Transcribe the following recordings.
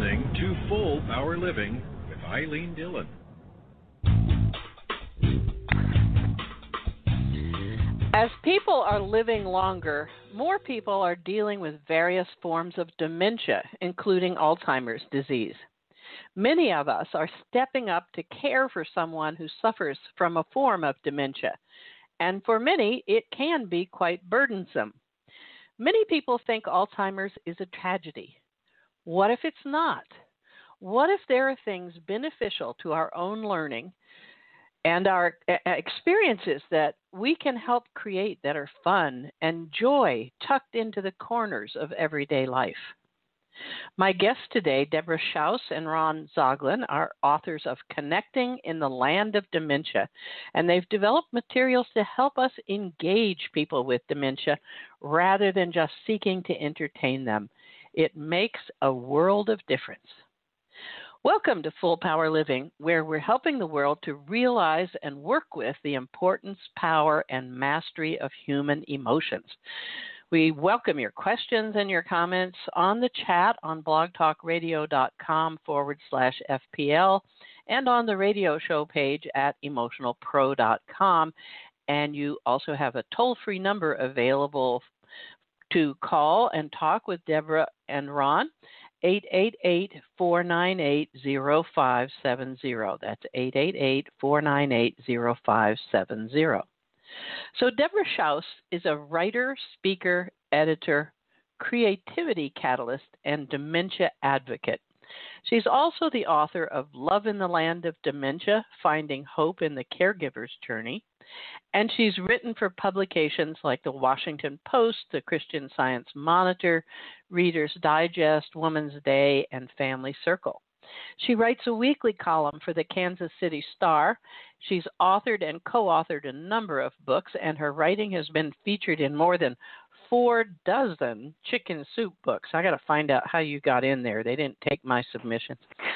listening to Full Power Living with Eileen Dillon. As people are living longer, more people are dealing with various forms of dementia, including Alzheimer's disease. Many of us are stepping up to care for someone who suffers from a form of dementia, and for many, it can be quite burdensome. Many people think Alzheimer's is a tragedy. What if it's not? What if there are things beneficial to our own learning and our experiences that we can help create that are fun and joy tucked into the corners of everyday life? My guests today, Deborah Schaus and Ron Zoglin, are authors of Connecting in the Land of Dementia, and they've developed materials to help us engage people with dementia rather than just seeking to entertain them. It makes a world of difference. Welcome to Full Power Living, where we're helping the world to realize and work with the importance, power, and mastery of human emotions. We welcome your questions and your comments on the chat on blogtalkradio.com/FPL and on the radio show page at emotionalpro.com. And you also have a toll-free number available to call and talk with Deborah and Ron, 888-498-0570. That's 888-498-0570. So Deborah Schaus is a writer, speaker, editor, creativity catalyst, and dementia advocate. She's also the author of Love in the Land of Dementia, Finding Hope in the Caregiver's Journey, and she's written for publications like the Washington Post, the Christian Science Monitor, Reader's Digest, Woman's Day, and Family Circle. She writes a weekly column for the Kansas City Star. She's authored and co-authored a number of books, and her writing has been featured in more than 4 Chicken Soup books. I got to find out how you got in there. They didn't take my submissions.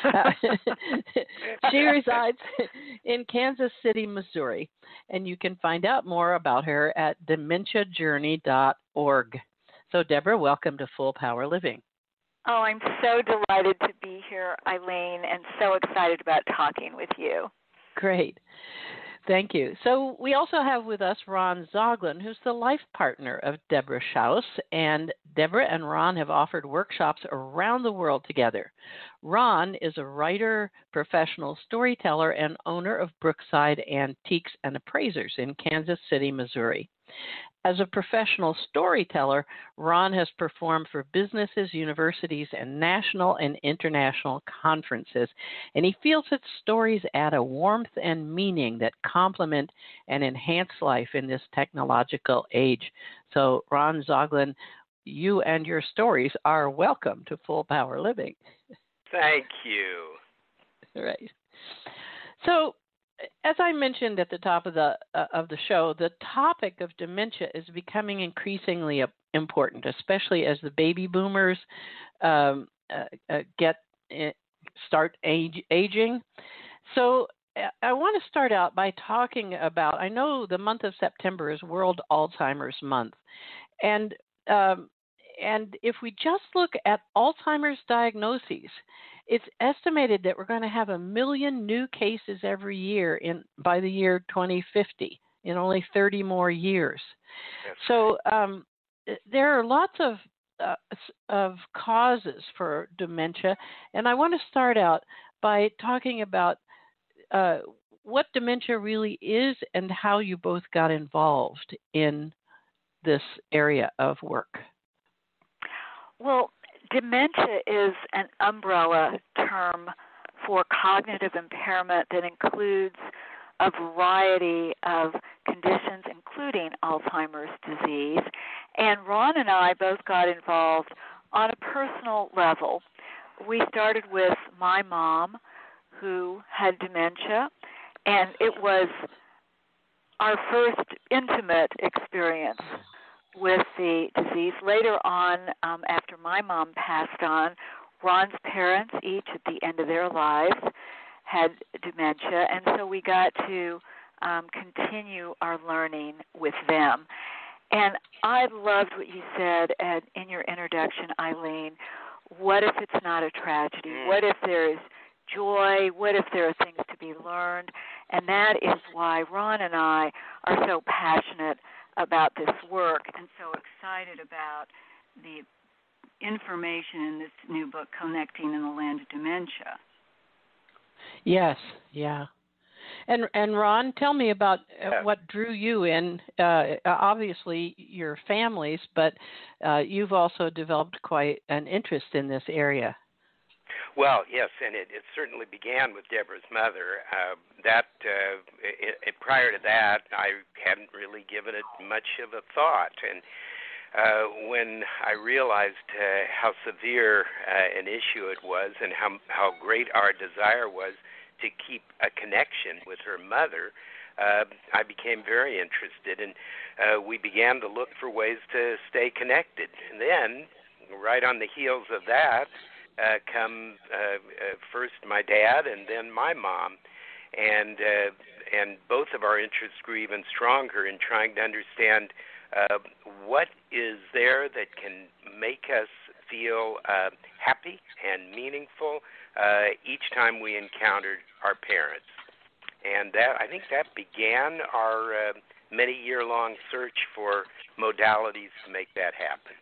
She resides in Kansas City, Missouri, and you can find out more about her at dementiajourney.org. So, Deborah, welcome to Full Power Living. Oh, I'm so delighted to be here, Eileen, and so excited about talking with you. Great. Thank you. So we also have with us Ron Zoglin, who's the life partner of Deborah Schaus, and Deborah and Ron have offered workshops around the world together. Ron is a writer, professional storyteller, and owner of Brookside Antiques and Appraisers in Kansas City, Missouri. As a professional storyteller, Ron has performed for businesses, universities, and national and international conferences, and he feels that stories add a warmth and meaning that complement and enhance life in this technological age. So, Ron Zoglin, you and your stories are welcome to Full Power Living. Thank you. Right. So, as I mentioned at the top of the show, the topic of dementia is becoming increasingly important, especially as the baby boomers start aging. So I want to start out by talking about. I know the month of September is World Alzheimer's Month, and if we just look at Alzheimer's diagnoses, it's estimated that we're going to have 1 million new cases every year by the year 2050, in only 30 more years. So there are lots of causes for dementia, and I want to start out by talking about what dementia really is and how you both got involved in this area of work. Well, dementia is an umbrella term for cognitive impairment that includes a variety of conditions, including Alzheimer's disease. And Ron and I both got involved on a personal level. We started with my mom, who had dementia, and it was our first intimate experience with the disease. Later on, after my mom passed on, Ron's parents, each at the end of their lives, had dementia, and so we got to continue our learning with them. And I loved what you said in your introduction, Eileen, what if it's not a tragedy? What if there's joy? What if there are things to be learned? And that is why Ron and I are so passionate about this work and so excited about the information in this new book, Connecting in the Land of Dementia. Yes, yeah. And Ron, tell me about what drew you in. Obviously, your families, but you've also developed quite an interest in this area. Well, yes, and it certainly began with Deborah's mother. Prior to that, I hadn't really given it much of a thought. And when I realized how severe an issue it was and how great our desire was to keep a connection with her mother, I became very interested, and we began to look for ways to stay connected. And then, right on the heels of that, come first my dad and then my mom, and both of our interests grew even stronger in trying to understand what is there that can make us feel happy and meaningful each time we encountered our parents. And that, I think that began our many-year-long search for modalities to make that happen.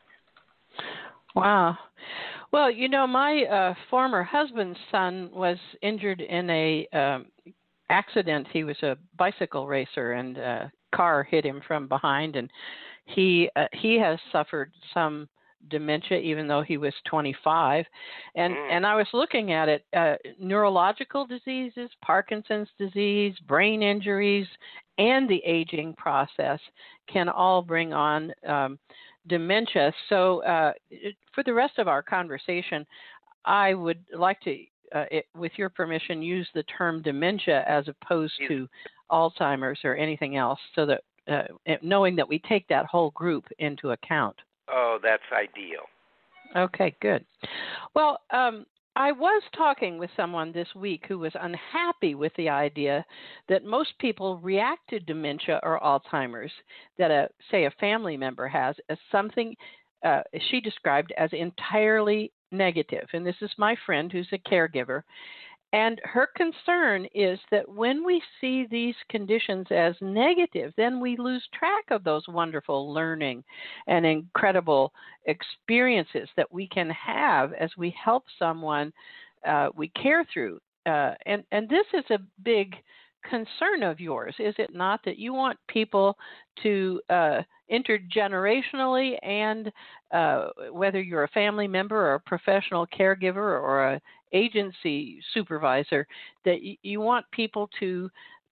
Wow. Well, you know, my former husband's son was injured in a accident. He was a bicycle racer, and a car hit him from behind, and he has suffered some dementia, even though he was 25. And I was looking at it, neurological diseases, Parkinson's disease, brain injuries, and the aging process can all bring on dementia. So for the rest of our conversation, I would like to, with your permission, use the term dementia as opposed to Alzheimer's or anything else, so that knowing that we take that whole group into account. Oh, that's ideal. Okay, good. Well, I was talking with someone this week who was unhappy with the idea that most people react to dementia or Alzheimer's that, say, a family member has as something she described as entirely negative. And this is my friend who's a caregiver. And her concern is that when we see these conditions as negative, then we lose track of those wonderful learning and incredible experiences that we can have as we help someone we care through. And this is a big concern of yours, is it not, that you want people to intergenerationally and whether you're a family member or a professional caregiver or a agency supervisor, that you want people to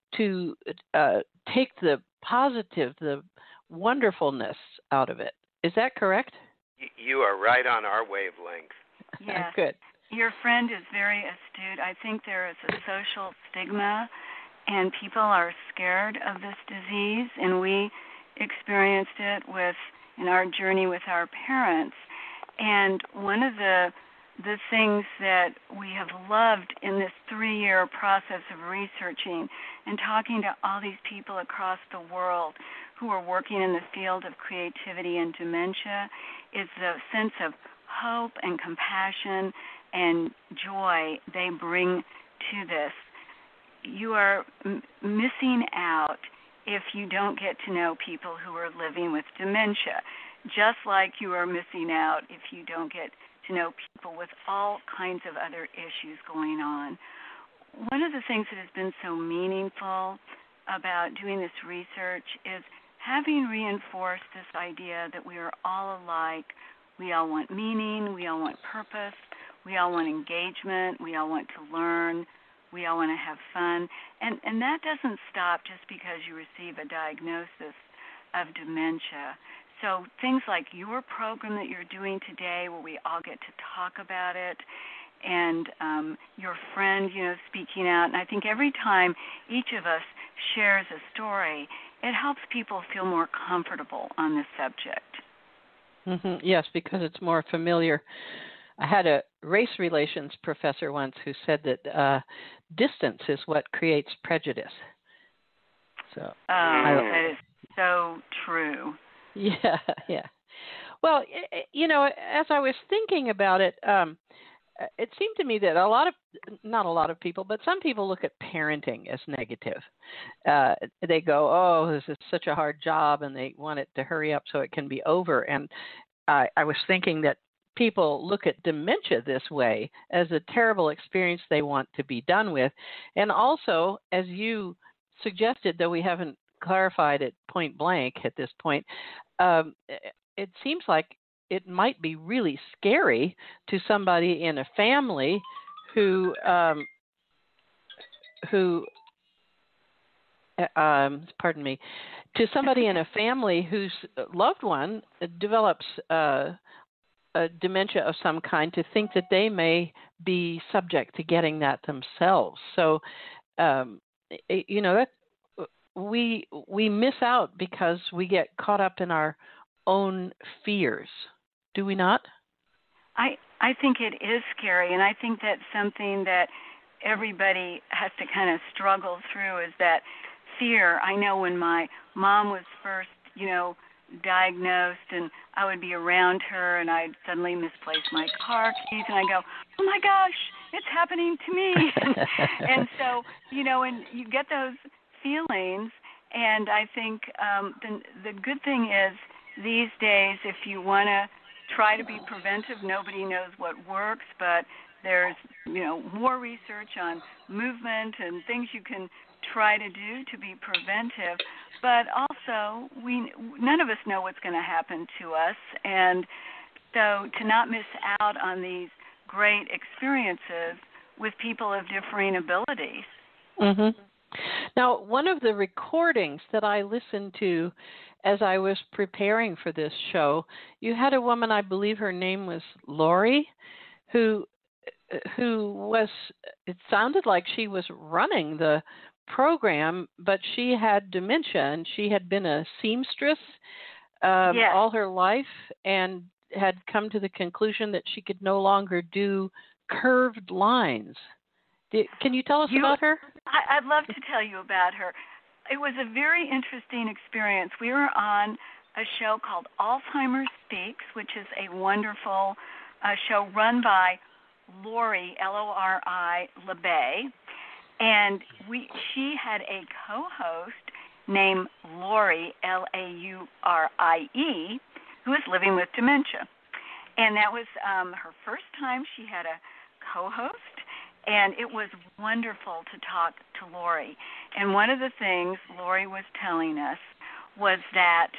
take the positive, the wonderfulness out of it. Is that correct? You are right on our wavelength. Yes. Good. Your friend is very astute. I think there is a social stigma, and people are scared of this disease, and we experienced it in our journey with our parents. And one of the things that we have loved in this 3-year process of researching and talking to all these people across the world who are working in the field of creativity and dementia is the sense of hope and compassion and joy they bring to this. You are missing out if you don't get to know people who are living with dementia, just like you are missing out if you don't get to know people with all kinds of other issues going on. One of the things that has been so meaningful about doing this research is having reinforced this idea that we are all alike. We all want meaning, we all want purpose, we all want engagement, we all want to learn, we all want to have fun. And that doesn't stop just because you receive a diagnosis of dementia. So things like your program that you're doing today, where we all get to talk about it, and your friend, speaking out. And I think every time each of us shares a story, it helps people feel more comfortable on this subject. Mm-hmm. Yes, because it's more familiar. I had a race relations professor once who said that distance is what creates prejudice. So that is so true. Yeah, yeah. Well, as I was thinking about it, it seemed to me that not a lot of people, but some people look at parenting as negative. They go, "Oh, this is such a hard job," and they want it to hurry up so it can be over. And I was thinking that people look at dementia this way as a terrible experience they want to be done with. And also, as you suggested, though we haven't clarified it point blank at this point, it seems like it might be really scary to somebody in a family who pardon me, to somebody in a family whose loved one develops a dementia of some kind, to think that they may be subject to getting that themselves. So, that we miss out because we get caught up in our own fears. Do we not? I think it is scary, and I think that's something that everybody has to kind of struggle through, is that fear. I know when my mom was first, diagnosed, and I would be around her, and I'd suddenly misplace my car keys, and I go, "Oh my gosh, it's happening to me!" And so, and you get those feelings, and I think the good thing is these days, if you want to try to be preventive, nobody knows what works, but there's more research on movement and things you can try to do to be preventive. But also, none of us know what's going to happen to us, and so to not miss out on these great experiences with people of differing abilities. Mm-hmm. Now, one of the recordings that I listened to as I was preparing for this show, you had a woman, I believe her name was Lori, who was, it sounded like she was running the program, but she had dementia, and she had been a seamstress Yes. all her life, and had come to the conclusion that she could no longer do curved lines. Can you tell us about her? I'd love to tell you about her. It was a very interesting experience. We were on a show called Alzheimer's Speaks, which is a wonderful show run by Lori, Lori LeBay, and she had a co-host named Laurie, Laurie, who is living with dementia. And that was her first time she had a co-host, and it was wonderful to talk to Lori. And one of the things Lori was telling us was that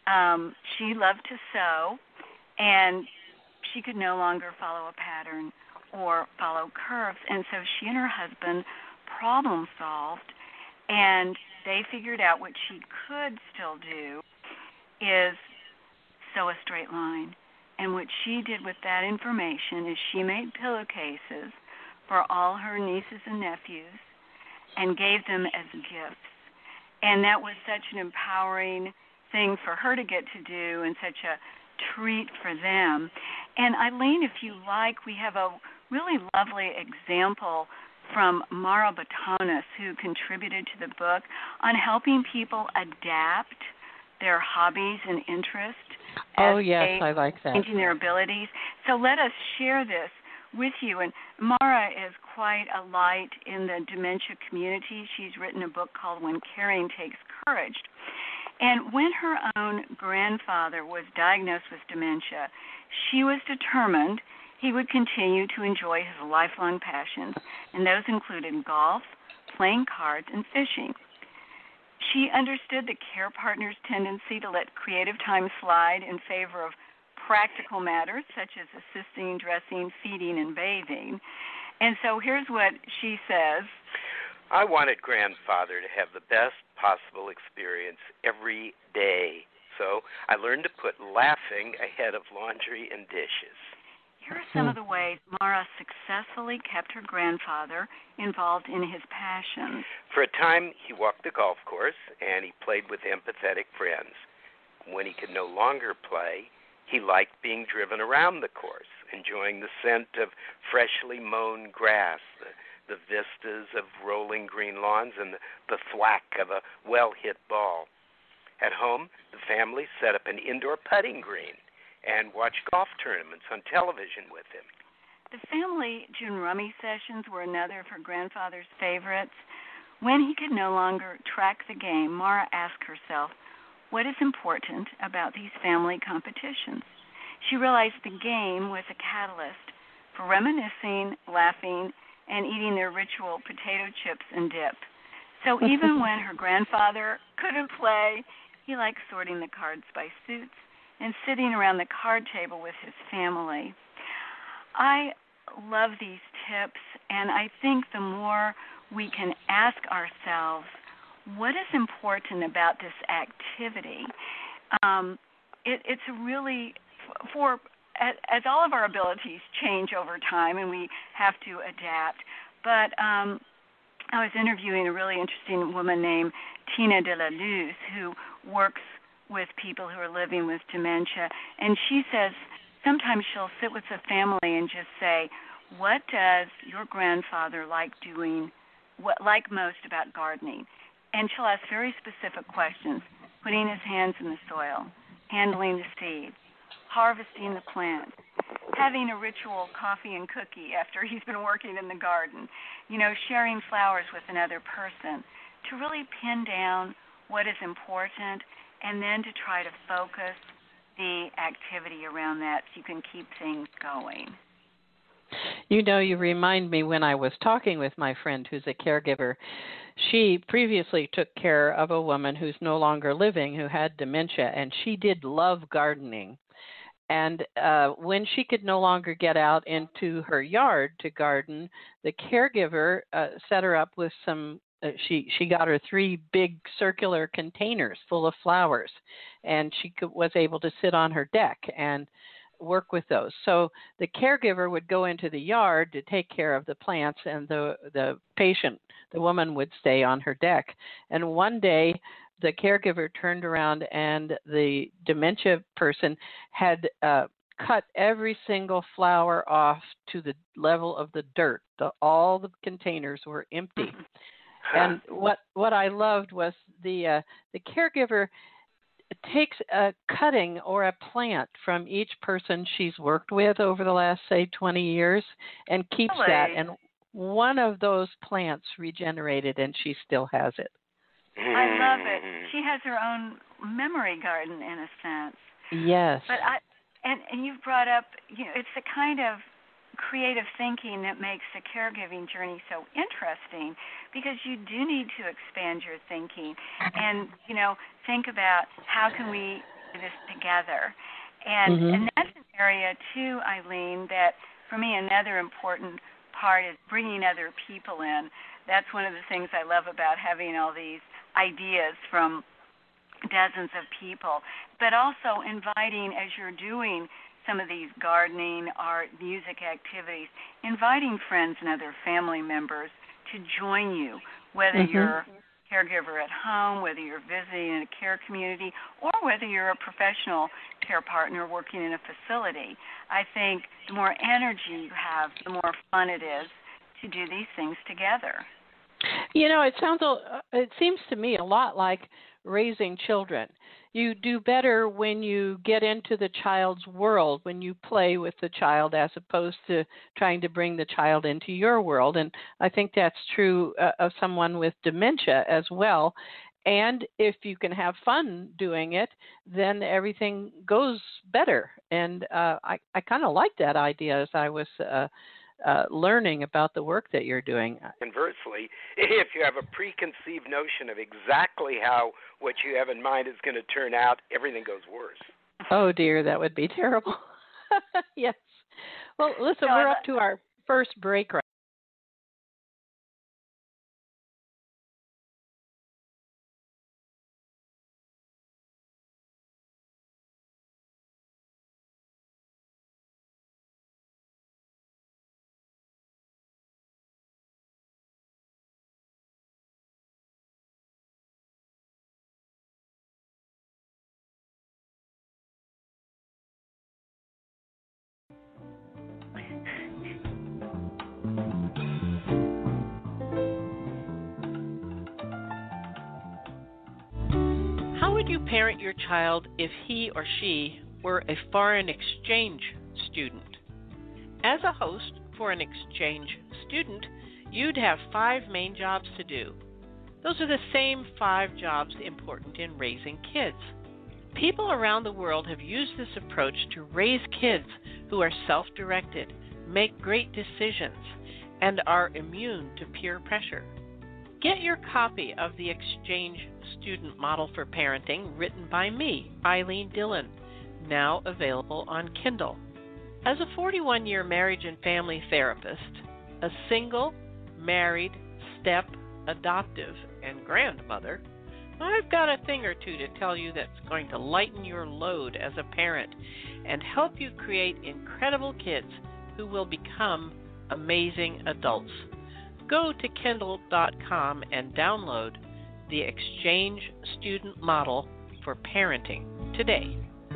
she loved to sew, and she could no longer follow a pattern or follow curves. And so she and her husband problem solved, and they figured out what she could still do is sew a straight line. And what she did with that information is she made pillowcases for all her nieces and nephews and gave them as gifts. And that was such an empowering thing for her to get to do, and such a treat for them. And Eileen, if you like, we have a really lovely example from Mara Batonis, who contributed to the book, on helping people adapt their hobbies and interests. Oh, yes, I like that. Changing their abilities. So let us share this with you. And Mara is quite a light in the dementia community. She's written a book called When Caring Takes Courage. And when her own grandfather was diagnosed with dementia, she was determined he would continue to enjoy his lifelong passions, and those included golf, playing cards, and fishing. She understood the care partner's tendency to let creative time slide in favor of practical matters such as assisting, dressing, feeding, and bathing. And so here's what she says. I wanted grandfather to have the best possible experience every day, so I learned to put laughing ahead of laundry and dishes. Here are some of the ways Mara successfully kept her grandfather involved in his passions. For a time, he walked the golf course, and he played with empathetic friends. When he could no longer play, he liked being driven around the course, enjoying the scent of freshly mown grass, the vistas of rolling green lawns, and the thwack of a well-hit ball. At home, the family set up an indoor putting green. and watch golf tournaments on television with him. The family June Rummy sessions were another of her grandfather's favorites. When he could no longer track the game, Mara asked herself, what is important about these family competitions? She realized the game was a catalyst for reminiscing, laughing, and eating their ritual potato chips and dip. So even when her grandfather couldn't play, he liked sorting the cards by suits and sitting around the card table with his family. I love these tips, and I think the more we can ask ourselves, what is important about this activity? It's really, as all of our abilities change over time, and we have to adapt. But I was interviewing a really interesting woman named Tina de la Luz, who works with people who are living with dementia, and she says sometimes she'll sit with the family and just say, what does your grandfather like doing, what like most about gardening? And she'll ask very specific questions, putting his hands in the soil, handling the seed, harvesting the plant, having a ritual coffee and cookie after he's been working in the garden, sharing flowers with another person, to really pin down what is important and then to try to focus the activity around that so you can keep things going. You remind me when I was talking with my friend who's a caregiver, she previously took care of a woman who's no longer living who had dementia, and she did love gardening. And when she could no longer get out into her yard to garden, the caregiver set her up with some, she got her 3 big circular containers full of flowers, and she was able to sit on her deck and work with those. So the caregiver would go into the yard to take care of the plants, and the patient, the woman, would stay on her deck. And one day the caregiver turned around and the dementia person had cut every single flower off to the level of the dirt. All the containers were empty. And what I loved was the caregiver takes a cutting or a plant from each person she's worked with over the last, say, 20 years and keeps that. And one of those plants regenerated, and she still has it. I love it. She has her own memory garden, in a sense. Yes. But and you've brought up, it's the kind of creative thinking that makes the caregiving journey so interesting, because you do need to expand your thinking and, think about how can we do this together. And that's an area, too, Eileen, that for me another important part is bringing other people in. That's one of the things I love about having all these ideas from dozens of people, but also inviting, as you're doing some of these gardening, art, music activities, inviting friends and other family members to join you, whether you're a caregiver at home, whether you're visiting in a care community, or whether you're a professional care partner working in a facility. I think the more energy you have, the more fun it is to do these things together. It seems to me a lot like raising children. You do better when you get into the child's world, when you play with the child, as opposed to trying to bring the child into your world. And I think that's true of someone with dementia as well. And if you can have fun doing it, then everything goes better. And I kind of like that idea as I was learning about the work that you're doing. Conversely, if you have a preconceived notion of exactly how what you have in mind is going to turn out, everything goes worse. Oh, dear, that would be terrible. Yes. Well, listen, we're up to our first break right How would you parent your child if he or she were a foreign exchange student. As a host for an exchange student, you'd have 5 main jobs to do. Those are the same 5 jobs important in raising kids. People around the world have used this approach to raise kids who are self-directed, make great decisions, and are immune to peer pressure. Get your copy of the Exchange Student Model for Parenting, written by me, Eileen Dillon, now available on Kindle. As a 41-year marriage and family therapist, a single, married, step, adoptive, and grandmother, I've got a thing or two to tell you that's going to lighten your load as a parent and help you create incredible kids who will become amazing adults. Go to Kindle.com and download the Exchange Student Model for Parenting today.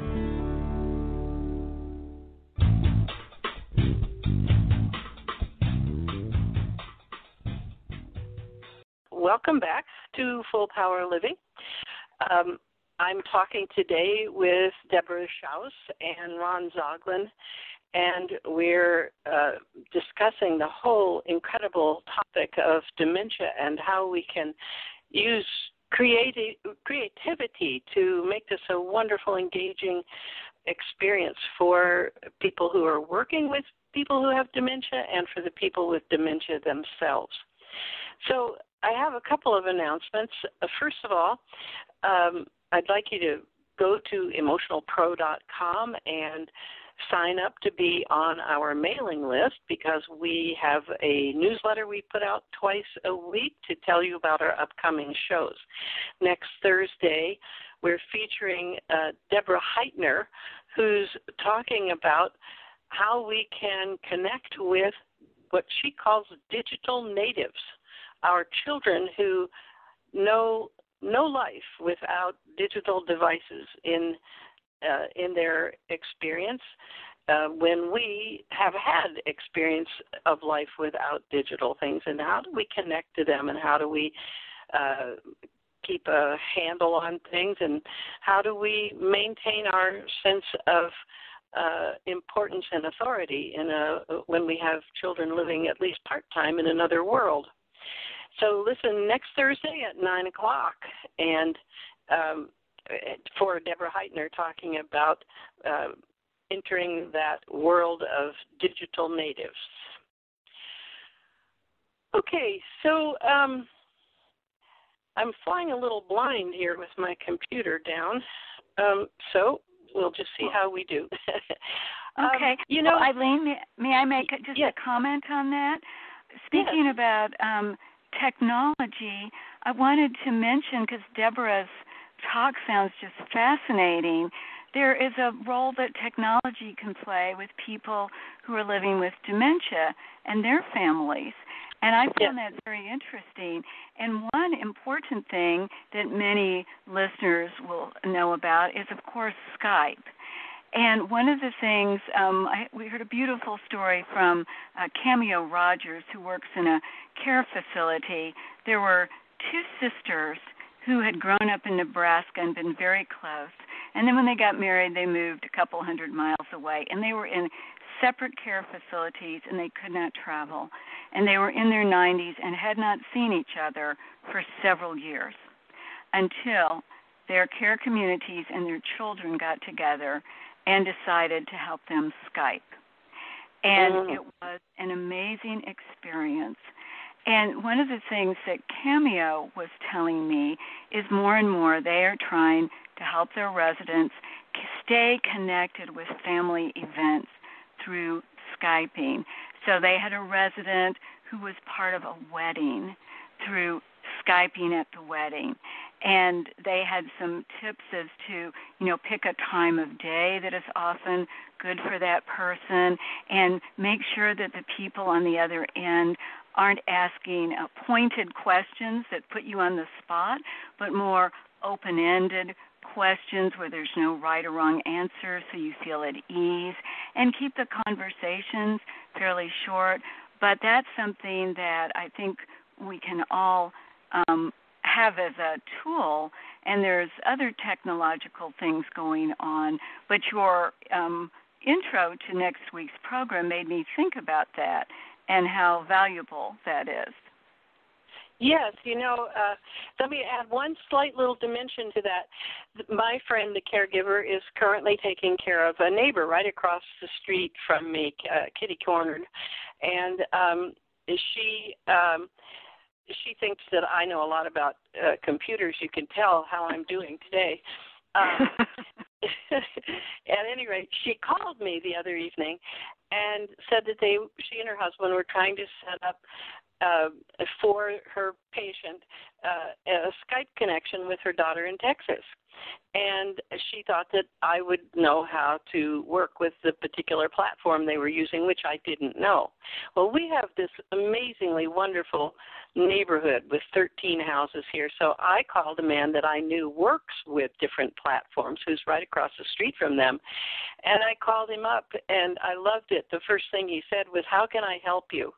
Welcome back to Full Power Living. I'm talking today with Deborah Schaus and Ron Zoglin, and we're discussing the whole incredible topic of dementia and how we can use creativity to make this a wonderful, engaging experience for people who are working with people who have dementia and for the people with dementia themselves. So I have a couple of announcements. First of all, I'd like you to go to emotionalpro.com and sign up to be on our mailing list, because we have a newsletter we put out twice a week to tell you about our upcoming shows. Next Thursday, we're featuring Deborah Heitner, who's talking about how we can connect with what she calls digital natives, our children who know no life without digital devices in their experience, when we have had experience of life without digital things, and how do we connect to them, and how do we keep a handle on things, and how do we maintain our sense of importance and authority when we have children living at least part-time in another world. So listen next Thursday at 9 o'clock, and for Deborah Heitner talking about entering that world of digital natives. Okay, so I'm flying a little blind here with my computer down, so we'll just see how we do. Okay. Eileen, may I make just a comment on that? Speaking about technology, I wanted to mention, because Deborah's talk sounds just fascinating, there is a role that technology can play with people who are living with dementia and their families. And I found that very interesting. And one important thing that many listeners will know about is, of course, Skype. And one of the things, we heard a beautiful story from Cameo Rogers, who works in a care facility. There were 2 sisters who had grown up in Nebraska and been very close. And then when they got married, they moved a couple hundred miles away. And they were in separate care facilities, and they could not travel. And they were in their 90s and had not seen each other for several years, until their care communities and their children got together and decided to help them Skype. And it was an amazing experience. And one of the things that Cameo was telling me is more and more they are trying to help their residents stay connected with family events through Skyping. So they had a resident who was part of a wedding through Skyping at the wedding. And they had some tips as to, pick a time of day that is often good for that person, and make sure that the people on the other end aren't asking pointed questions that put you on the spot, but more open-ended questions where there's no right or wrong answer, so you feel at ease, and keep the conversations fairly short. But that's something that I think we can all have as a tool, and there's other technological things going on, but your intro to next week's program made me think about that and how valuable that is. Yes, let me add one slight little dimension to that. My friend, the caregiver, is currently taking care of a neighbor right across the street from me, kitty-cornered, and she thinks that I know a lot about computers. You can tell how I'm doing today. At any rate, she called me the other evening and said that she and her husband were trying to set up for her patient a Skype connection with her daughter in Texas. And she thought that I would know how to work with the particular platform they were using, which I didn't know. Well, we have this amazingly wonderful neighborhood with 13 houses here, so I called a man that I knew works with different platforms, who's right across the street from them, and I called him up, and I loved it. The first thing he said was, "How can I help you?"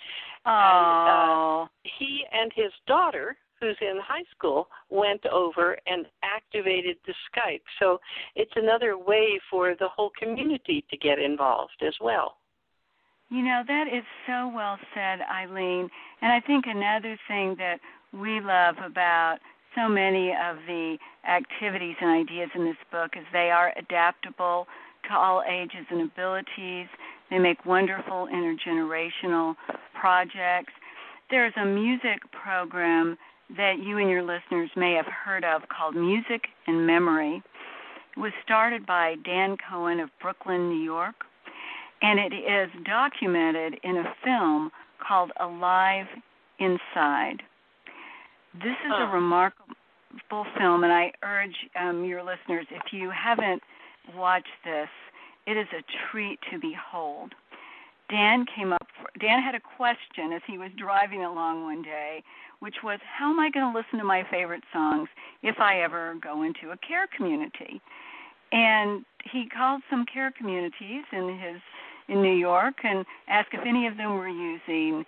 And he and his daughter, who's in high school, went over and activated the Skype. So it's another way for the whole community to get involved as well. That is so well said, Eileen. And I think another thing that we love about so many of the activities and ideas in this book is they are adaptable to all ages and abilities. They make wonderful intergenerational projects. There's a music program that you and your listeners may have heard of called Music and Memory. It was started by Dan Cohen of Brooklyn, New York, and it is documented in a film called Alive Inside. This is a remarkable film, and I urge your listeners, if you haven't watched this, it is a treat to behold. Dan had a question as he was driving along one day, which was, how am I going to listen to my favorite songs if I ever go into a care community? And he called some care communities in New York and asked if any of them were using,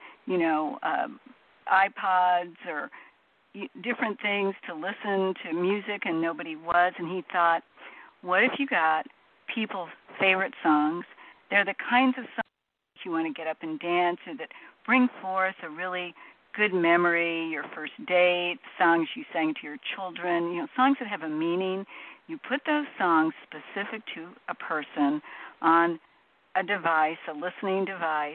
iPods or different things to listen to music, and nobody was. And he thought, what if you got people's favorite songs? They're the kinds of songs you want to get up and dance to, that bring forth a really good memory, your first date, songs you sang to your children, songs that have a meaning. You put those songs specific to a person on a device, a listening device.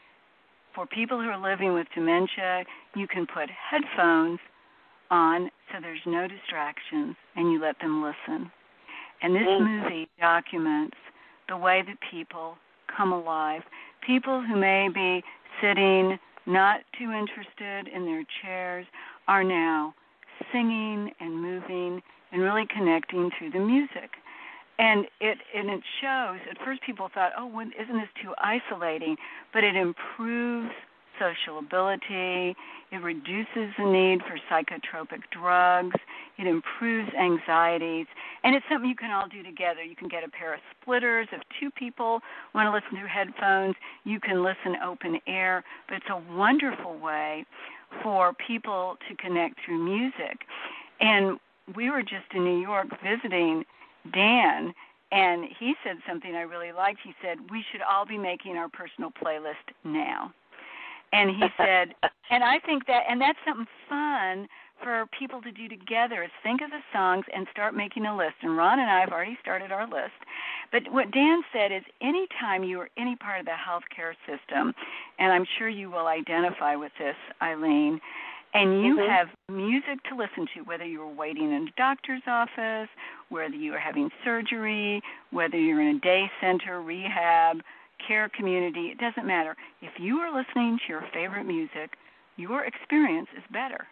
For people who are living with dementia, you can put headphones on so there's no distractions, and you let them listen. And this movie documents the way that people come alive. People who may be sitting not too interested in their chairs are now singing and moving and really connecting through the music. And it shows, at first people thought, isn't this too isolating? But it improves social ability, it reduces the need for psychotropic drugs, it improves anxieties, and it's something you can all do together. You can get a pair of splitters. If two people want to listen through headphones, you can listen open air, but it's a wonderful way for people to connect through music. And we were just in New York visiting Dan, and he said something I really liked. He said, we should all be making our personal playlist now. And he said, and I think that's something fun for people to do together, is think of the songs and start making a list. And Ron and I have already started our list. But what Dan said is, anytime you are any part of the healthcare system, and I'm sure you will identify with this, Eileen, and you have music to listen to, whether you're waiting in a doctor's office, whether you are having surgery, whether you're in a day center, rehab, care community, it doesn't matter. If you are listening to your favorite music, your experience is better.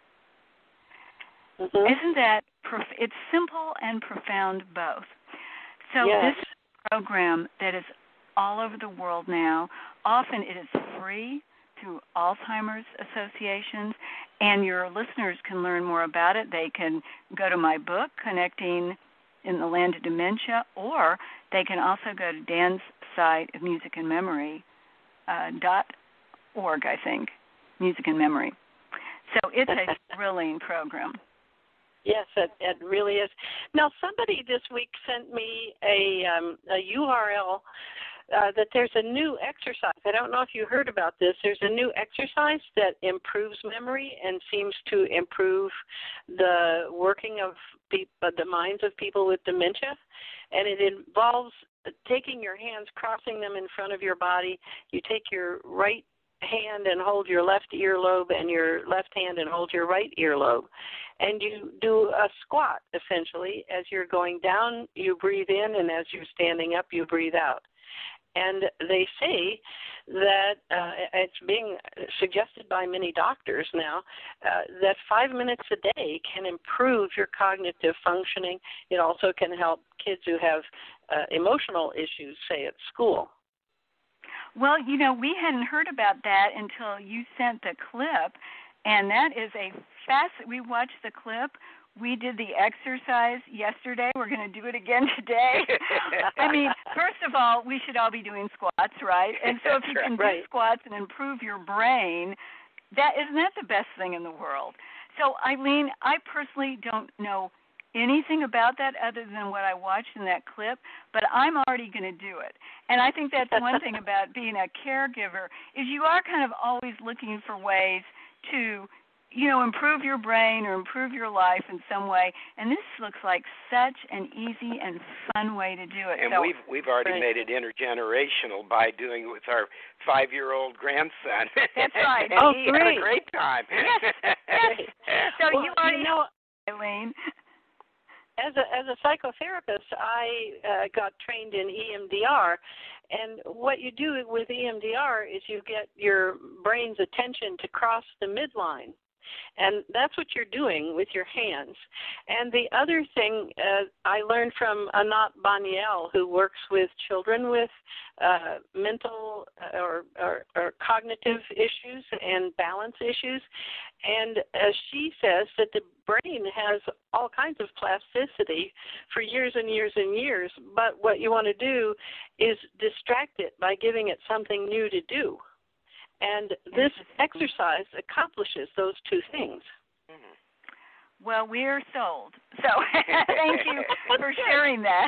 Isn't that, it's simple and profound both. So this program that is all over the world now, often it is free through Alzheimer's associations, and your listeners can learn more about it. They can go to my book, Connecting in the Land of Dementia, or they can also go to Dan's site of Music and Memory, .org, I think, Music and Memory. So it's a thrilling program. Yes, it really is. Now, somebody this week sent me a URL that there's a new exercise. I don't know if you heard about this. There's a new exercise that improves memory and seems to improve the working of the minds of people with dementia. And it involves taking your hands, crossing them in front of your body. You take your right hand and hold your left earlobe, and your left hand and hold your right earlobe. And you do a squat, essentially. As you're going down, you breathe in, and as you're standing up, you breathe out. And they say that it's being suggested by many doctors now that 5 minutes a day can improve your cognitive functioning. It also can help kids who have emotional issues, say, at school. Well, you know, we hadn't heard about that until you sent the clip, and that is we watched the clip. We did the exercise yesterday. We're going to do it again today. I mean, first of all, we should all be doing squats, right? And so if you can do squats and improve your brain, isn't that the best thing in the world? So, Eileen, I personally don't know anything about that other than what I watched in that clip, but I'm already going to do it. And I think that's one thing about being a caregiver is you are kind of always looking for ways to, you know, improve your brain or improve your life in some way. And this looks like such an easy and fun way to do it. And so, we've already made it intergenerational by doing it with our 5-year-old grandson. That's right. Oh, he great. had a great time. Yes. So well, you already know, Eileen. As a psychotherapist, I got trained in EMDR, and what you do with EMDR is you get your brain's attention to cross the midline. And that's what you're doing with your hands. And the other thing I learned from Anat Baniel, who works with children with mental or cognitive issues and balance issues. And she says that the brain has all kinds of plasticity for years and years and years, but what you want to do is distract it by giving it something new to do. And this exercise accomplishes those two things. Well, we're sold. So thank you for sharing that.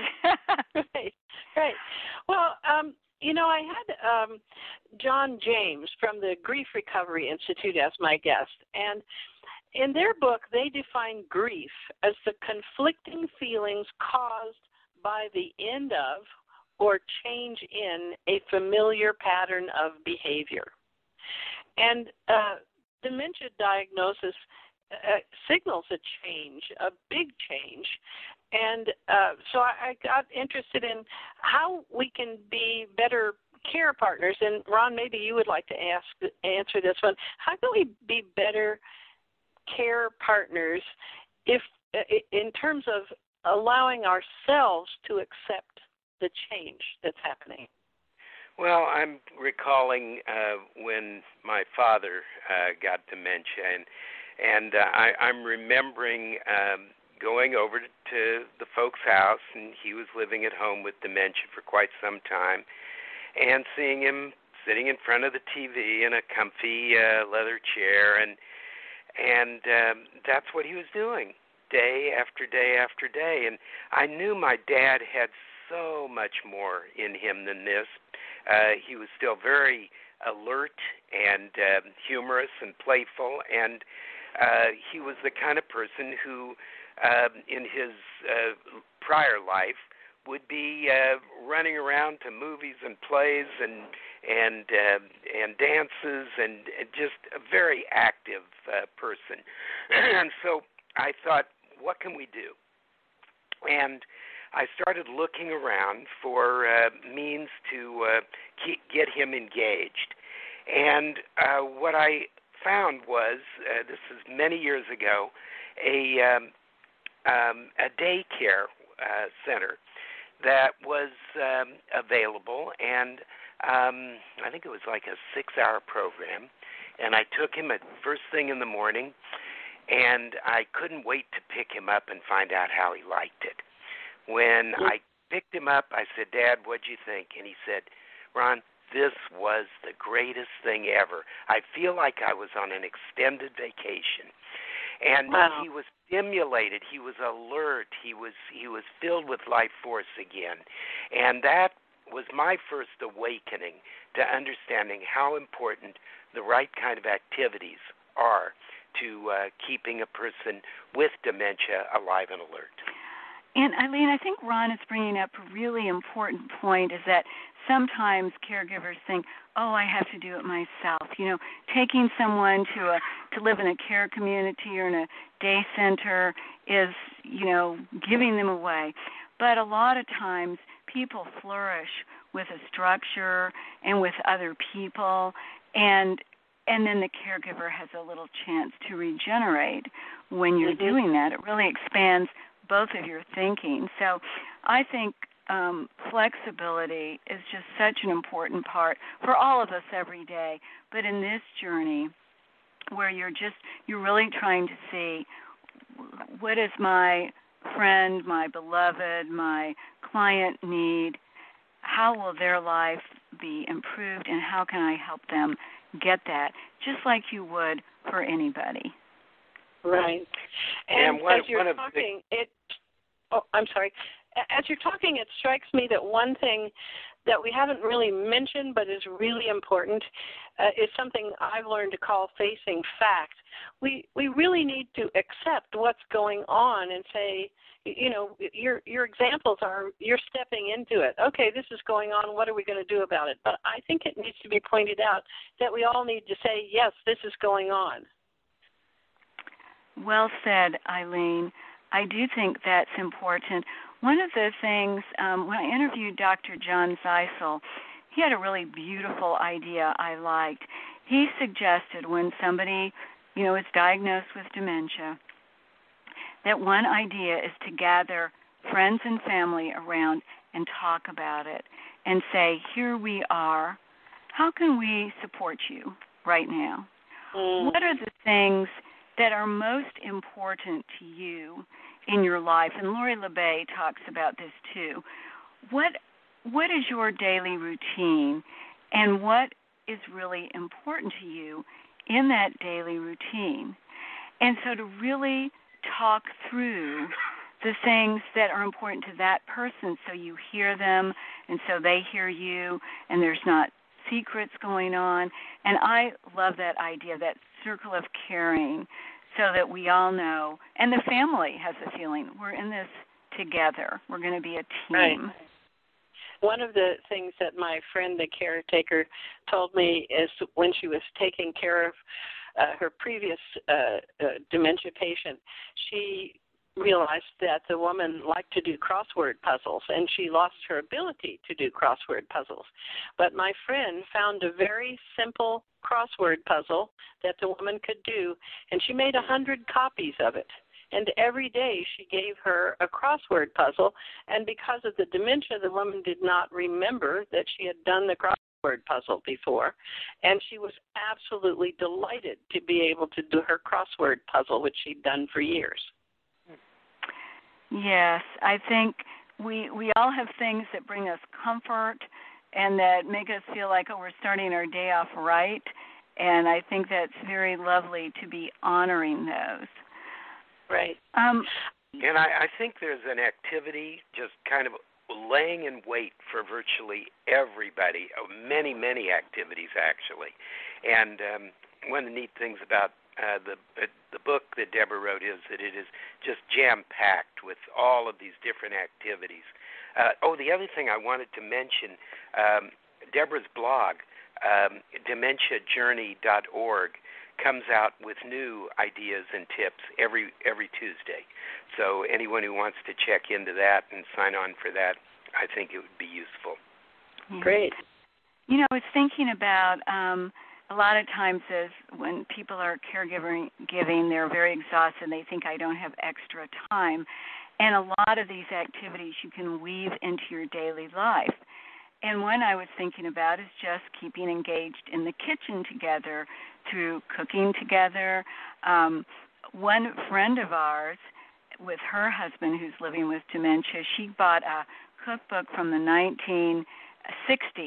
Right. Well, you know, I had John James from the Grief Recovery Institute as my guest. And in their book, they define grief as the conflicting feelings caused by the end of or change in a familiar pattern of behavior. And dementia diagnosis signals a change, a big change. And so I got interested in how we can be better care partners. And Ron, maybe you would like to answer this one. How can we be better care partners if, in terms of allowing ourselves to accept the change that's happening? Well, I'm recalling when my father got dementia, and I'm remembering going over to the folks' house, and he was living at home with dementia for quite some time, and seeing him sitting in front of the TV in a comfy leather chair, and that's what he was doing day after day after day. And I knew my dad had so much more in him than this. He was still very alert and humorous and playful, and he was the kind of person who, in his prior life, would be running around to movies and plays and dances, and just a very active person. And so I thought, what can we do? And I started looking around for means to get him engaged. And what I found was, this is many years ago, a daycare center that was available, and I think it was like a 6-hour program. And I took him at first thing in the morning, and I couldn't wait to pick him up and find out how he liked it. When I picked him up, I said, "Dad, what'd you think?" And he said, "Ron, this was the greatest thing ever. I feel like I was on an extended vacation. And wow. he was stimulated, he was alert, he was filled with life force again. And that was my first awakening to understanding how important the right kind of activities are to keeping a person with dementia alive and alert. And Eileen, I think Ron is bringing up a really important point, is that sometimes caregivers think, oh, I have to do it myself. You know, taking someone to live in a care community or in a day center is, you know, giving them away. But a lot of times people flourish with a structure and with other people, and then the caregiver has a little chance to regenerate when you're doing that. It really expands both of your thinking. So I think flexibility is just such an important part for all of us every day. But in this journey where you're really trying to see, what is my friend, my beloved, my client need, how will their life be improved, and how can I help them get that, just like you would for anybody. Right. And as you're talking, I'm sorry. As you're talking, it strikes me that one thing that we haven't really mentioned but is really important is something I've learned to call facing fact. We really need to accept what's going on and say, you know, your examples are you're stepping into it. Okay, this is going on. What are we going to do about it? But I think it needs to be pointed out that we all need to say, yes, this is going on. Well said, Eileen. I do think that's important. One of the things, when I interviewed Dr. John Zeisel, he had a really beautiful idea I liked. He suggested when somebody, you know, is diagnosed with dementia, that one idea is to gather friends and family around and talk about it and say, here we are. How can we support you right now? What are the things that are most important to you in your life? And Lori LeBay talks about this too. What is your daily routine, and what is really important to you in that daily routine? And so to really talk through the things that are important to that person so you hear them and so they hear you and there's not secrets going on. And I love that idea, that circle of caring, so that we all know, and the family has a feeling, we're in this together. We're going to be a team. Right. One of the things that my friend, the caretaker, told me is when she was taking care of her previous dementia patient, she realized that the woman liked to do crossword puzzles, and she lost her ability to do crossword puzzles. But my friend found a very simple crossword puzzle that the woman could do, and she made 100 copies of it. And every day she gave her a crossword puzzle, and because of the dementia, the woman did not remember that she had done the crossword puzzle before, and she was absolutely delighted to be able to do her crossword puzzle, which she'd done for years. Yes, I think we all have things that bring us comfort and that make us feel like, oh, we're starting our day off right, and I think that's very lovely to be honoring those. Right. And I think there's an activity just kind of laying in wait for virtually everybody, many, many activities actually. And one of the neat things about the book that Deborah wrote is that it is just jam-packed with all of these different activities. The other thing I wanted to mention, Deborah's blog, dementiajourney.org, comes out with new ideas and tips every Tuesday. So anyone who wants to check into that and sign on for that, I think it would be useful. Yeah. Great. You know, I was thinking about a lot of times as when people are caregiving, they're very exhausted and they think, I don't have extra time. And a lot of these activities you can weave into your daily life. And one I was thinking about is just keeping engaged in the kitchen together through cooking together. One friend of ours, with her husband who's living with dementia, she bought a cookbook from the 1960s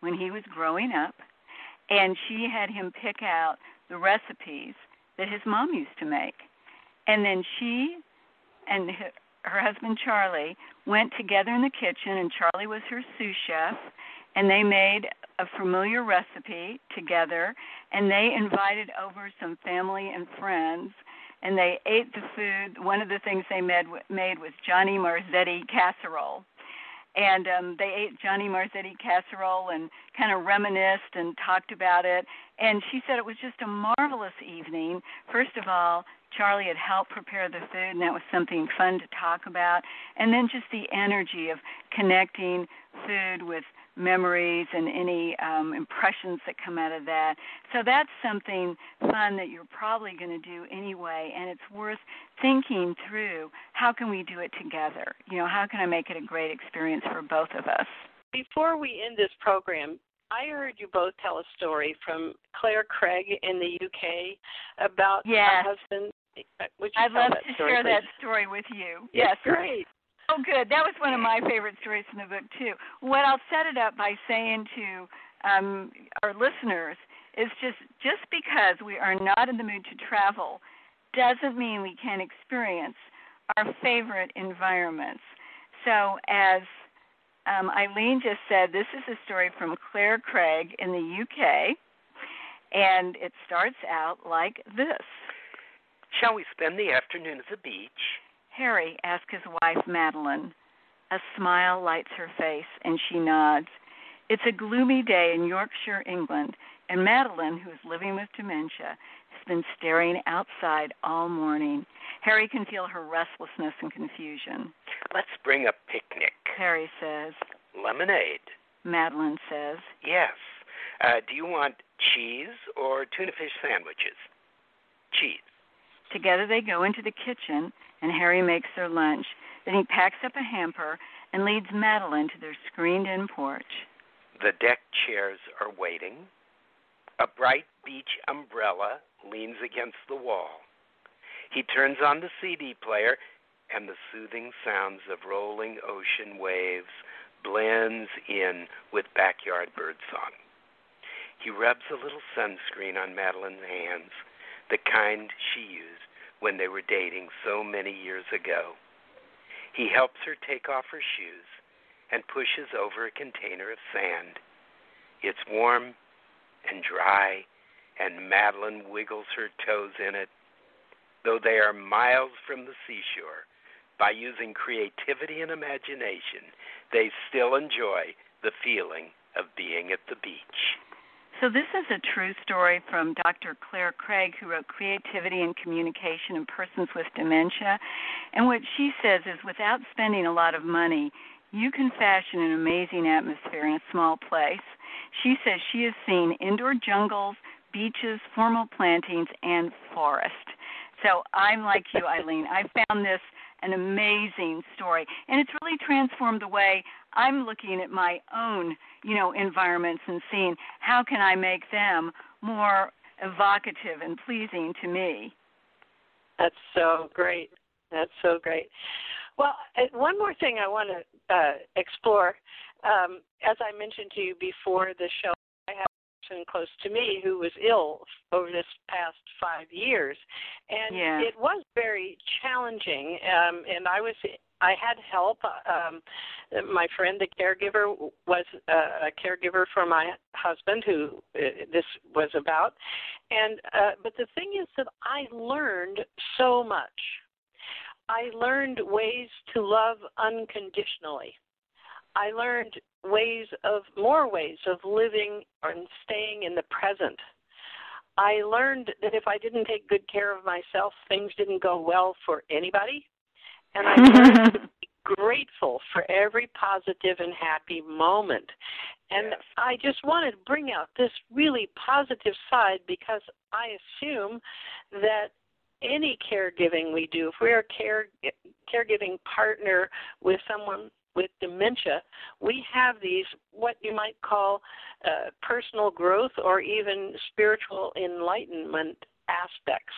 when he was growing up, and she had him pick out the recipes that his mom used to make. And then she and her husband Charlie went together in the kitchen, and Charlie was her sous chef, and they made a familiar recipe together, and they invited over some family and friends, and they ate the food. One of the things they made was Johnny Marzetti casserole. And they ate Johnny Marzetti casserole and kind of reminisced and talked about it. And she said it was just a marvelous evening. First of all, Charlie had helped prepare the food, and that was something fun to talk about. And then just the energy of connecting food with memories and any impressions that come out of that. So that's something fun that you're probably going to do anyway, and it's worth thinking through, how can we do it together? You know, how can I make it a great experience for both of us? Before we end this program, I heard you both tell a story from Claire Craig in the UK about a husband. I'd love to share that story with you. Yes, great. Oh, good. That was one of my favorite stories from the book, too. What I'll set it up by saying to our listeners is just because we are not in the mood to travel doesn't mean we can't experience our favorite environments. So as Eileen just said, this is a story from Claire Craig in the UK, and it starts out like this. Shall we spend the afternoon at the beach? Harry asked his wife, Madeline. A smile lights her face, and she nods. It's a gloomy day in Yorkshire, England, and Madeline, who is living with dementia, has been staring outside all morning. Harry can feel her restlessness and confusion. Let's bring a picnic, Harry says. Lemonade, Madeline says. Yes. Do you want cheese or tuna fish sandwiches? Cheese. Together they go into the kitchen, and Harry makes their lunch. Then he packs up a hamper and leads Madeline to their screened-in porch. The deck chairs are waiting. A bright beach umbrella leans against the wall. He turns on the CD player, and the soothing sounds of rolling ocean waves blends in with backyard birdsong. He rubs a little sunscreen on Madeline's hands, the kind she used when they were dating so many years ago. He helps her take off her shoes and pushes over a container of sand. It's warm and dry, and Madeline wiggles her toes in it. Though they are miles from the seashore, by using creativity and imagination, they still enjoy the feeling of being at the beach. So this is a true story from Dr. Claire Craig, who wrote Creativity and Communication in Persons with Dementia. And what she says is, without spending a lot of money, you can fashion an amazing atmosphere in a small place. She says she has seen indoor jungles, beaches, formal plantings, and forest. So I'm like you, Eileen. I found this an amazing story, and it's really transformed the way I'm looking at my own, environments and seeing how can I make them more evocative and pleasing to me. That's so great. That's so great. Well, one more thing I want to explore. As I mentioned to you before the show, I have a person close to me who was ill over this past 5 years, and it was very challenging. And I had help. My friend, the caregiver, was a caregiver for my husband, who this was about. And but the thing is that I learned so much. I learned ways to love unconditionally. I learned more ways of living and staying in the present. I learned that if I didn't take good care of myself, things didn't go well for anybody. And I learned to be grateful for every positive and happy moment. And I just wanted to bring out this really positive side, because I assume that any caregiving we do, if we're a caregiving partner with someone with dementia, we have these, what you might call personal growth or even spiritual enlightenment aspects.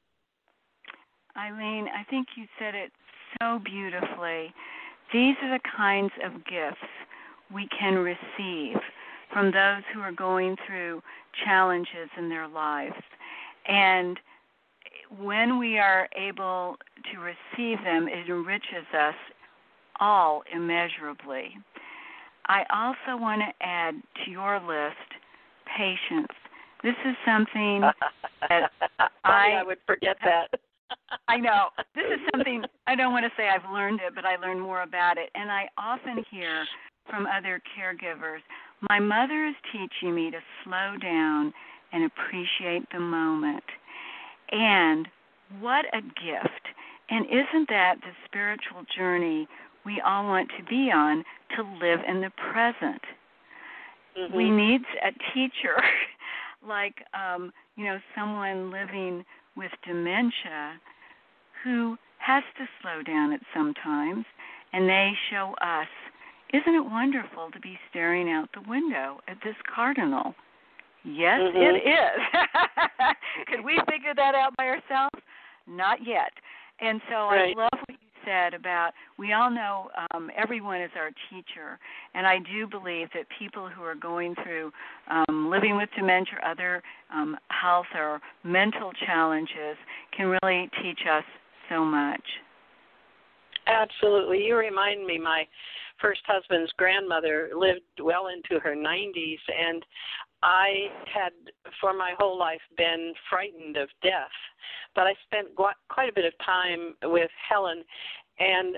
Eileen, I think you said it so beautifully. These are the kinds of gifts we can receive from those who are going through challenges in their lives. And when we are able to receive them, it enriches us all immeasurably. I also want to add to your list patience. This is something that I would forget that. I know. This is something, I don't want to say I've learned it, but I learned more about it. And I often hear from other caregivers, my mother is teaching me to slow down and appreciate the moment. And what a gift. And isn't that the spiritual journey we all want to be on, to live in the present? Mm-hmm. We need a teacher like, someone living with dementia who has to slow down at some times, and they show us, isn't it wonderful to be staring out the window at this cardinal? Yes, mm-hmm. It is. Could we figure that out by ourselves? Not yet. And so right. I love what you said about, we all know everyone is our teacher, and I do believe that people who are going through living with dementia or other health or mental challenges can really teach us so much. Absolutely. You remind me, my first husband's grandmother lived well into her 90s, and I had, for my whole life, been frightened of death. But I spent quite a bit of time with Helen, and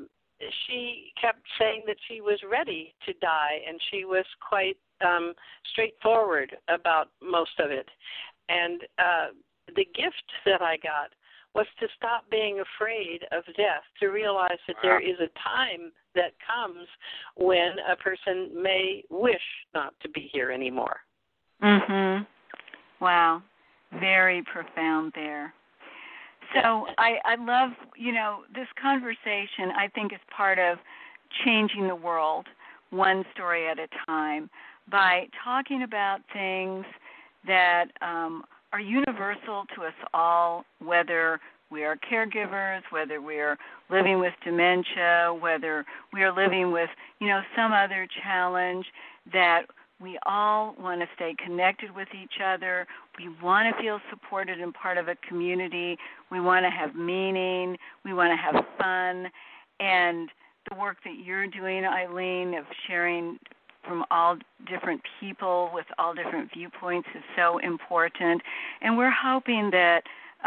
she kept saying that she was ready to die, and she was quite straightforward about most of it. And the gift that I got was to stop being afraid of death, to realize that there is a time that comes when a person may wish not to be here anymore. Mhm. Wow. Very profound there. So I love, this conversation, I think, is part of changing the world one story at a time by talking about things that are universal to us all, whether we are caregivers, whether we are living with dementia, whether we are living with, some other challenge, that we all want to stay connected with each other. We want to feel supported and part of a community. We want to have meaning. We want to have fun. And the work that you're doing, Eileen, of sharing from all different people with all different viewpoints is so important. And we're hoping that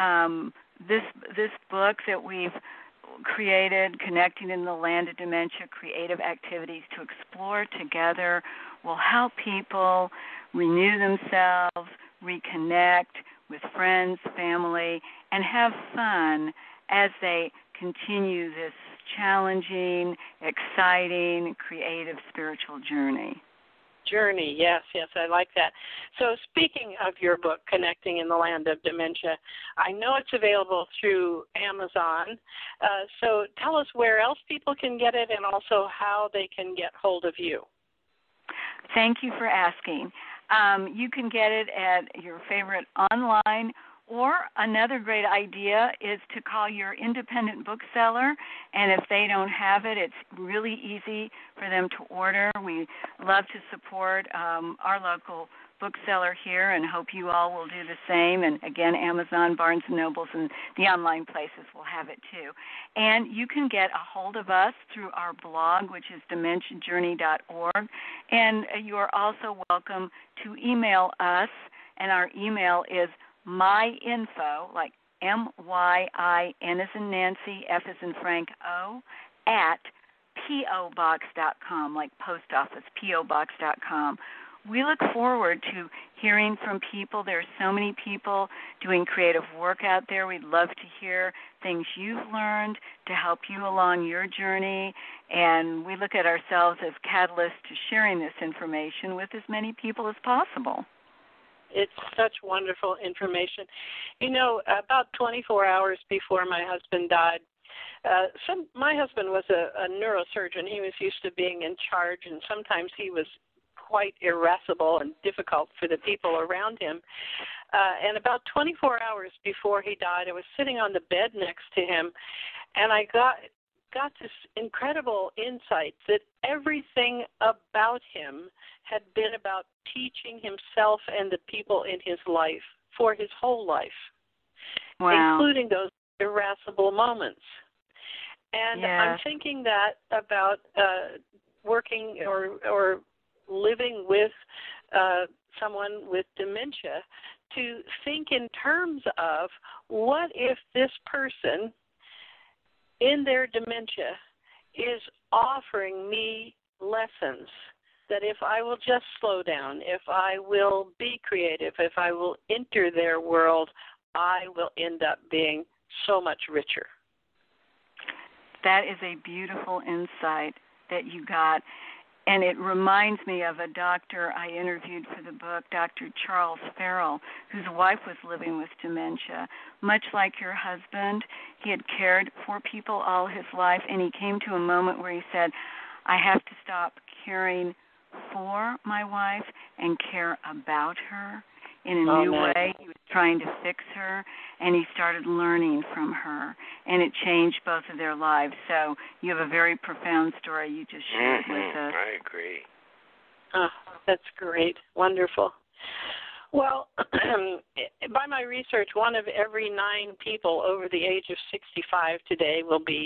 this book that we've created, Connecting in the Land of Dementia, Creative Activities to Explore Together, will help people renew themselves, reconnect with friends, family, and have fun as they continue this challenging, exciting, creative spiritual journey. Journey, yes, I like that. So speaking of your book, Connecting in the Land of Dementia, I know it's available through Amazon. So tell us where else people can get it and also how they can get hold of you. Thank you for asking. You can get it at your favorite online, or another great idea is to call your independent bookseller, and if they don't have it, it's really easy for them to order. We love to support our local bookseller here and hope you all will do the same. And again, Amazon, Barnes & Nobles, and the online places will have it too. And you can get a hold of us through our blog, which is dementiajourney.org. And you are also welcome to email us, and our email is myinfo, like MYIN as in Nancy, F as in Frank, O, at POBox.com, like post office, POBox.com. We look forward to hearing from people. There are so many people doing creative work out there. We'd love to hear things you've learned to help you along your journey. And we look at ourselves as catalysts to sharing this information with as many people as possible. It's such wonderful information. About 24 hours before my husband died, my husband was a neurosurgeon. He was used to being in charge, and sometimes he was quite irascible and difficult for the people around him. And about 24 hours before he died, I was sitting on the bed next to him, and I got got this incredible insight that everything about him had been about teaching himself and the people in his life for his whole life, including those irascible moments. And I'm thinking that about working or living with someone with dementia, to think in terms of what if this person in their dementia is offering me lessons that if I will just slow down, if I will be creative, if I will enter their world, I will end up being so much richer. That is a beautiful insight that you got. And it reminds me of a doctor I interviewed for the book, Dr. Charles Farrell, whose wife was living with dementia. Much like your husband, he had cared for people all his life, and he came to a moment where he said, I have to stop caring for my wife and care about her in a new way. He was trying to fix her, and he started learning from her, and it changed both of their lives. So you have a very profound story you just shared with us. I agree. Oh, that's great. Wonderful. Well, by my research, 1 of every 9 people over the age of 65 today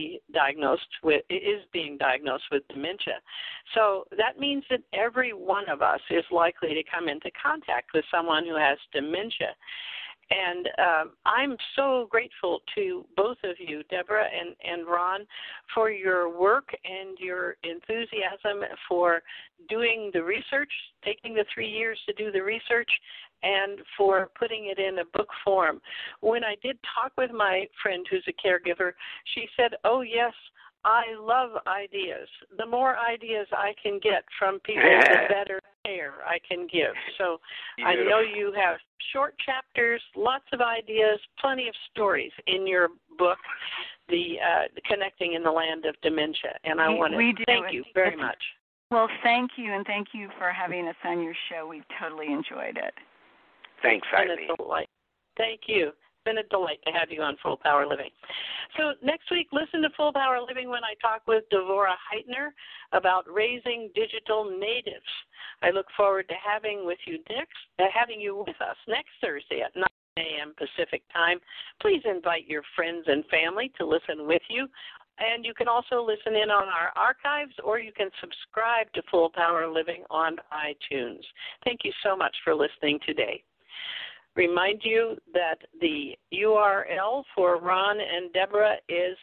is being diagnosed with dementia. So that means that every one of us is likely to come into contact with someone who has dementia. And I'm so grateful to both of you, Deborah and Ron, for your work and your enthusiasm for doing the research, taking the 3 years to do the research, and for putting it in a book form. When I did talk with my friend who's a caregiver, she said, oh, yes, I love ideas. The more ideas I can get from people, the better care I can give. So I know you have short chapters, lots of ideas, plenty of stories in your book, the Connecting in the Land of Dementia. And I want to thank you very much. Well, thank you, and thank you for having us on your show. We've totally enjoyed it. Thanks, Eileen. It's been a delight. Thank you. It's been a delight to have you on Full Power Living. So next week, listen to Full Power Living when I talk with Devora Heitner about raising digital natives. I look forward to having you with us next Thursday at 9 a.m. Pacific time. Please invite your friends and family to listen with you. And you can also listen in on our archives, or you can subscribe to Full Power Living on iTunes. Thank you so much for listening today. Remind you that the URL for Ron and Deborah is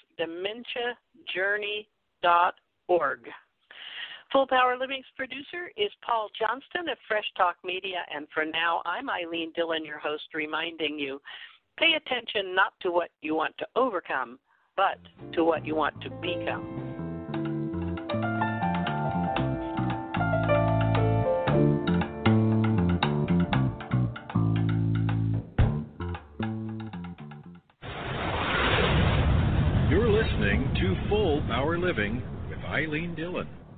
dementiajourney.org. Full Power Living's producer is Paul Johnston of Fresh Talk Media, and for now, I'm Eileen Dillon, your host, reminding you, pay attention not to what you want to overcome, but to what you want to become. You're listening to Full Power Living with Eileen Dillon.